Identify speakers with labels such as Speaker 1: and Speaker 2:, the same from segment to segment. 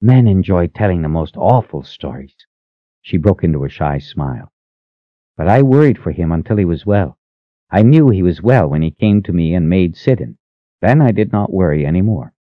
Speaker 1: Men enjoy telling the most awful stories. She broke into a shy smile. But I worried for him until he was well. I knew he was well when he came to me and made sit-in. Then I did not worry any more.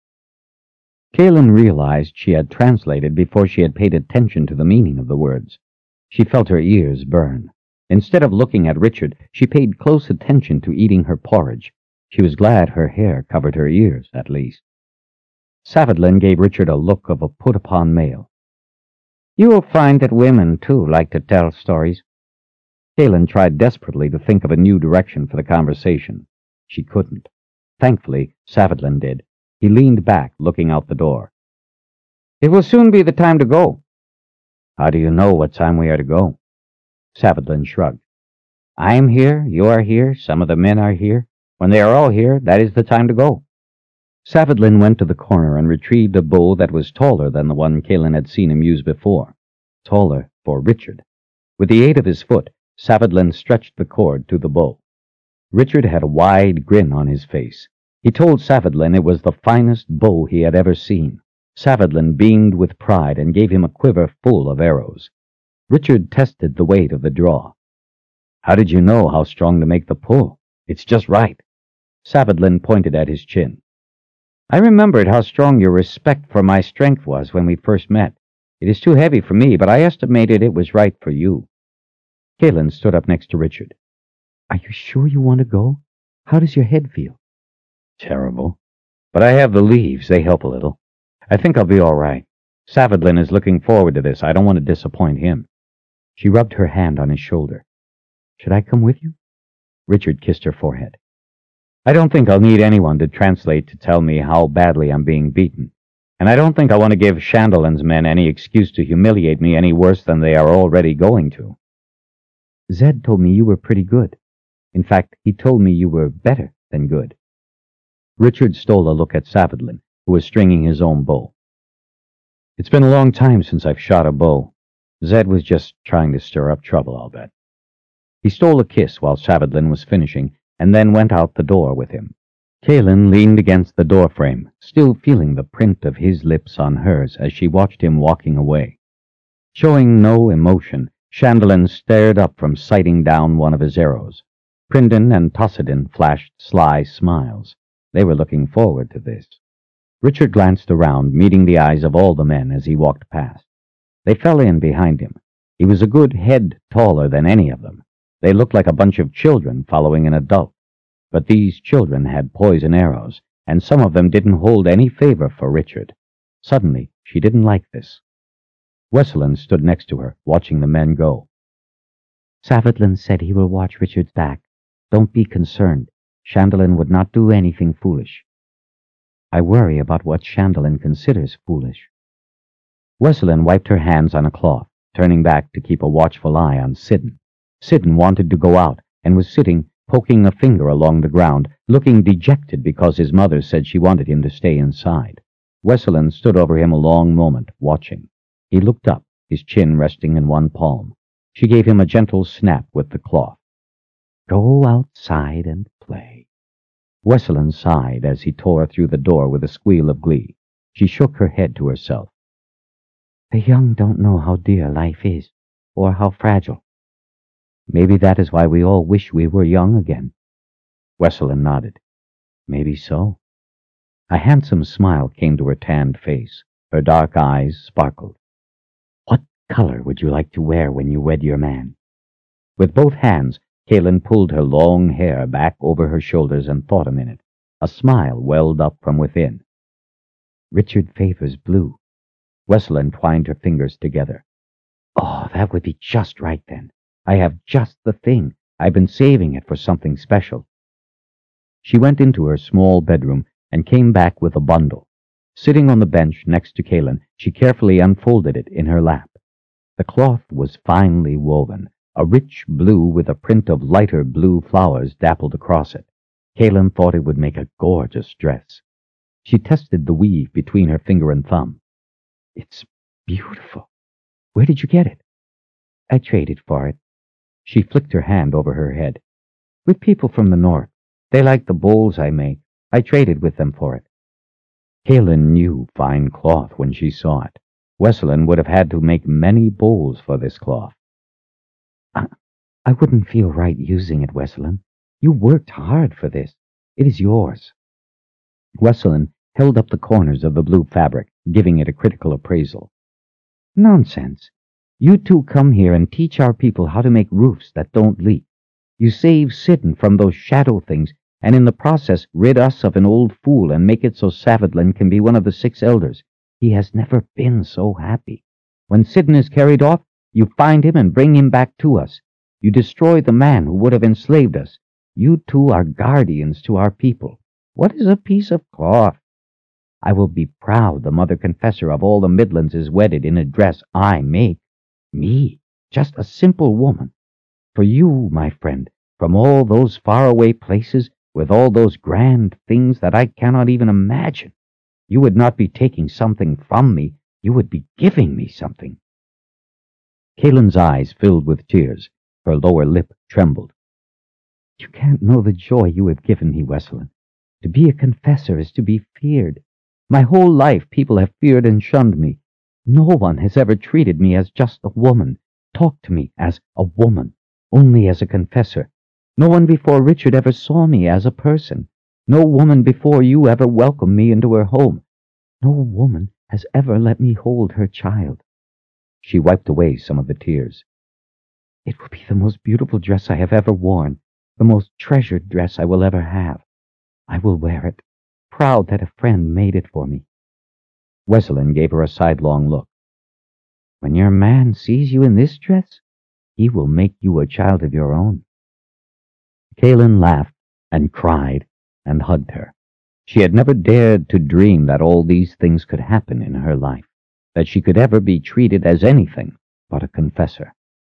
Speaker 1: Kaelin realized she had translated before she had paid attention to the meaning of the words. She felt her ears burn. Instead of looking at Richard, she paid close attention to eating her porridge. She was glad her hair covered her ears, at least. Savadlin gave Richard a look of a put-upon male. You will find that women, too, like to tell stories. Kaelin tried desperately to think of a new direction for the conversation. She couldn't. Thankfully, Savadlin did. He leaned back, looking out the door. It will soon be the time to go. How do you know what time we are to go? Savadlin shrugged. I am here, you are here, some of the men are here. When they are all here, that is the time to go. Savadlin went to the corner and retrieved a bow that was taller than the one Kaelin had seen him use before. Taller for Richard. With the aid of his foot, Savadlin stretched the cord to the bow. Richard had a wide grin on his face. He told Savadlin it was the finest bow he had ever seen. Savadlin beamed with pride and gave him a quiver full of arrows. Richard tested the weight of the draw. How did you know how strong to make the pull? It's just right. Savadlin pointed at his chin. I remembered how strong your respect for my strength was when we first met. It is too heavy for me, but I estimated it was right for you. Kaelin stood up next to Richard. Are you sure you want to go? How does your head feel? Terrible. But I have the leaves. They help a little. I think I'll be all right. Savadlin is looking forward to this. I don't want to disappoint him. She rubbed her hand on his shoulder. Should I come with you? Richard kissed her forehead. I don't think I'll need anyone to translate to tell me how badly I'm being beaten. And I don't think I want to give Chandelin's men any excuse to humiliate me any worse than they are already going to. Zed told me you were pretty good. In fact, he told me you were better than good. Richard stole a look at Savadlin, who was stringing his own bow. It's been a long time since I've shot a bow. Zed was just trying to stir up trouble, I'll bet. He stole a kiss while Savadlin was finishing, and then went out the door with him. Kaelin leaned against the doorframe, still feeling the print of his lips on hers as she watched him walking away. Showing no emotion, Chandelin stared up from sighting down one of his arrows. Pryndon and Tossidin flashed sly smiles. They were looking forward to this. Richard glanced around, meeting the eyes of all the men as he walked past. They fell in behind him. He was a good head taller than any of them. They looked like a bunch of children following an adult. But these children had poison arrows, and some of them didn't hold any favor for Richard. Suddenly, she didn't like this. Wesselin stood next to her, watching the men go. Savadlin said he will watch Richard's back. Don't be concerned. Chandelin would not do anything foolish. I worry about what Chandelin considers foolish. Wesselin wiped her hands on a cloth, turning back to keep a watchful eye on Sidden. Sidden wanted to go out, and was sitting, poking a finger along the ground, looking dejected because his mother said she wanted him to stay inside. Wesselin stood over him a long moment, watching. He looked up, his chin resting in one palm. She gave him a gentle snap with the cloth. Go outside and play. Wesselin sighed as he tore through the door with a squeal of glee. She shook her head to herself. The young don't know how dear life is, or how fragile. Maybe that is why we all wish we were young again. Wesselin nodded. Maybe so. A handsome smile came to her tanned face. Her dark eyes sparkled. What color would you like to wear when you wed your man? With both hands, Kaelin pulled her long hair back over her shoulders and thought a minute. A smile welled up from within. Richard favors blue. Wesselin twined her fingers together. Oh, that would be just right then. I have just the thing. I've been saving it for something special. She went into her small bedroom and came back with a bundle. Sitting on the bench next to Kaelin, she carefully unfolded it in her lap. The cloth was finely woven, a rich blue with a print of lighter blue flowers dappled across it. Kaelin thought it would make a gorgeous dress. She tested the weave between her finger and thumb. It's beautiful. Where did you get it? I traded for it. She flicked her hand over her head. With people from the north. They like the bowls I make. I traded with them for it. Kaelin knew fine cloth when she saw it. Wesleyan would have had to make many bowls for this cloth. I wouldn't feel right using it, Wesleyan. You worked hard for this. It is yours. Wesleyan held up the corners of the blue fabric, giving it a critical appraisal. Nonsense. You two come here and teach our people how to make roofs that don't leak. You save Sidon from those shadow things, and in the process rid us of an old fool and make it so Savadlan can be one of the 6 elders. He has never been so happy. When Sidon is carried off, you find him and bring him back to us. You destroy the man who would have enslaved us. You two are guardians to our people. What is a piece of cloth? I will be proud the mother confessor of all the Midlands is wedded in a dress I make. Me, just a simple woman. For you, my friend, from all those faraway places, with all those grand things that I cannot even imagine, you would not be taking something from me, you would be giving me something. Kaelin's eyes filled with tears. Her lower lip trembled. You can't know the joy you have given me, Wesleyan. To be a confessor is to be feared. My whole life people have feared and shunned me. No one has ever treated me as just a woman, talked to me as a woman, only as a confessor. No one before Richard ever saw me as a person. No woman before you ever welcomed me into her home. No woman has ever let me hold her child. She wiped away some of the tears. It will be the most beautiful dress I have ever worn, the most treasured dress I will ever have. I will wear it, proud that a friend made it for me. Wesleyan gave her a sidelong look. When your man sees you in this dress, he will make you a child of your own. Kaelin laughed and cried and hugged her. She had never dared to dream that all these things could happen in her life, that she could ever be treated as anything but a confessor.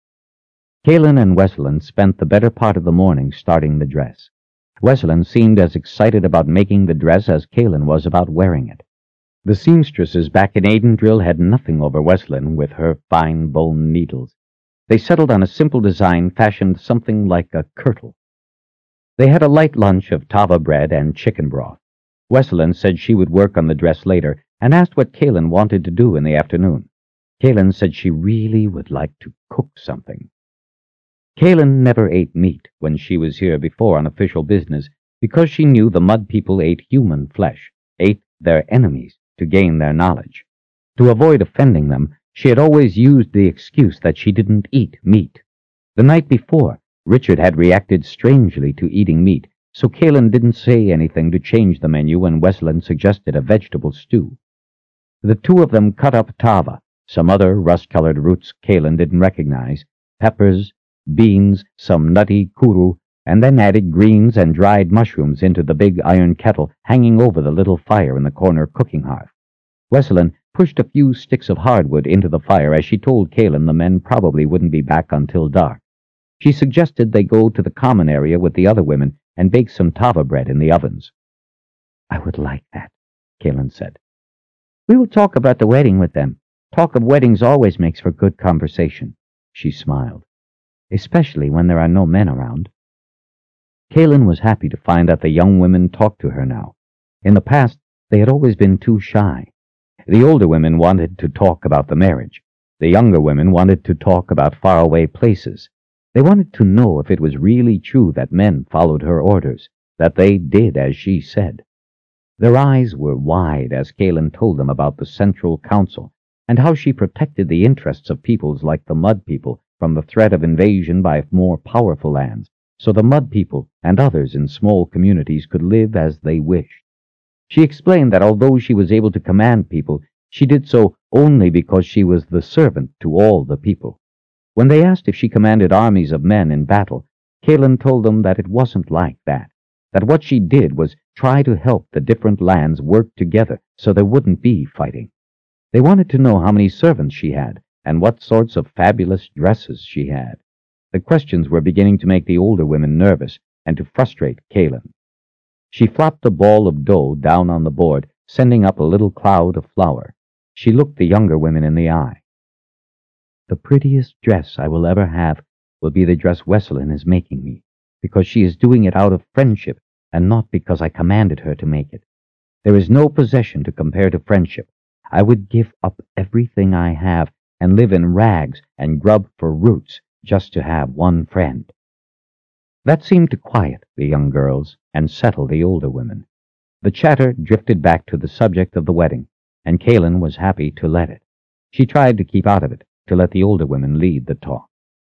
Speaker 1: Kaelin and Wesleyan spent the better part of the morning starting the dress. Wesleyan seemed as excited about making the dress as Kaelin was about wearing it. The seamstresses back in Aidendrill had nothing over Wesleyan with her fine bone needles. They settled on a simple design fashioned something like a kirtle. They had a light lunch of tava bread and chicken broth. Wesleyan said she would work on the dress later and asked what Kaelin wanted to do in the afternoon. Kaelin said she really would like to cook something. Kaelin never ate meat when she was here before on official business because she knew the mud people ate human flesh, ate their enemies to gain their knowledge. To avoid offending them, she had always used the excuse that she didn't eat meat. The night before, Richard had reacted strangely to eating meat, so Kaelin didn't say anything to change the menu when Wesleyan suggested a vegetable stew. The two of them cut up tava, some other rust-colored roots Kaelin didn't recognize, peppers, beans, some nutty kuru, and then added greens and dried mushrooms into the big iron kettle hanging over the little fire in the corner cooking hearth. Wesleyan pushed a few sticks of hardwood into the fire as she told Kaelin the men probably wouldn't be back until dark. She suggested they go to the common area with the other women and bake some tava bread in the ovens. I would like that, Kaelin said. We will talk about the wedding with them. Talk of weddings always makes for good conversation. She smiled. Especially when there are no men around. Kaelin was happy to find that the young women talked to her now. In the past, they had always been too shy. The older women wanted to talk about the marriage. The younger women wanted to talk about faraway places. They wanted to know if it was really true that men followed her orders, that they did as she said. Their eyes were wide as Kaelin told them about the Central Council and how she protected the interests of peoples like the Mud People from the threat of invasion by more powerful lands, so the Mud People and others in small communities could live as they wished. She explained that although she was able to command people, she did so only because she was the servant to all the people. When they asked if she commanded armies of men in battle, Kaelin told them that it wasn't like that what she did was try to help the different lands work together so there wouldn't be fighting. They wanted to know how many servants she had and what sorts of fabulous dresses she had. The questions were beginning to make the older women nervous and to frustrate Kaelin. She flopped a ball of dough down on the board, sending up a little cloud of flour. She looked the younger women in the eye. The prettiest dress I will ever have will be the dress Wesleyan is making me, because she is doing it out of friendship and not because I commanded her to make it. There is no possession to compare to friendship. I would give up everything I have and live in rags and grub for roots just to have one friend. That seemed to quiet the young girls and settle the older women. The chatter drifted back to the subject of the wedding, and Kaylin was happy to let it. She tried to keep out of it, to let the older women lead the talk.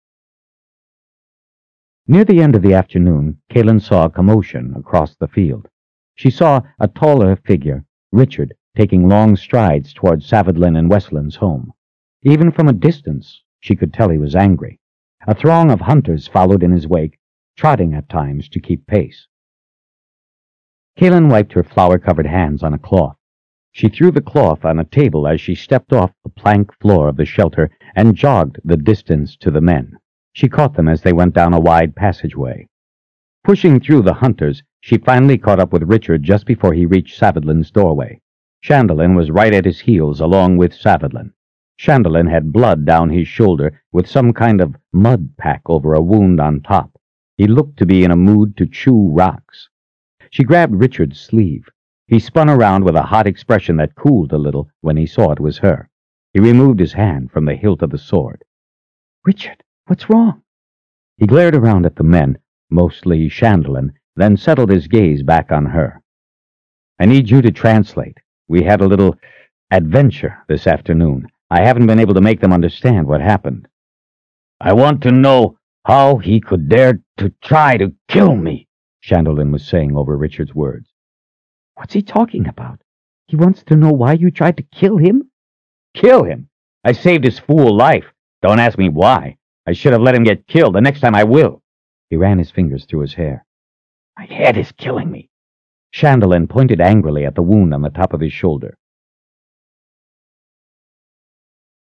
Speaker 1: Near the end of the afternoon, Kaylin saw a commotion across the field. She saw a taller figure, Richard, taking long strides toward Savadlin and Westland's home. Even from a distance, she could tell he was angry. A throng of hunters followed in his wake, trotting at times to keep pace. Kaylin wiped her flour-covered hands on a cloth. She threw the cloth on a table as she stepped off the plank floor of the shelter and jogged the distance to the men. She caught them as they went down a wide passageway. Pushing through the hunters, she finally caught up with Richard just before he reached Savadlin's doorway. Chandolin was right at his heels along with Savadlin. Chandolin had blood down his shoulder with some kind of mud pack over a wound on top. He looked to be in a mood to chew rocks. She grabbed Richard's sleeve. He spun around with a hot expression that cooled a little when he saw it was her. He removed his hand from the hilt of the sword. "Richard, what's wrong?" He glared around at the men, mostly Chandolin, then settled his gaze back on her. "I need you to translate. We had a little adventure this afternoon. I haven't been able to make them understand what happened." "I want to know how he could dare to try to kill me," Chandolin was saying over Richard's words. "What's he talking about? He wants to know why you tried to kill him?" "Kill him? I saved his fool life. Don't ask me why. I should have let him get killed. The next time I will." He ran his fingers through his hair. "My head is killing me." Chandolin pointed angrily at the wound on the top of his shoulder.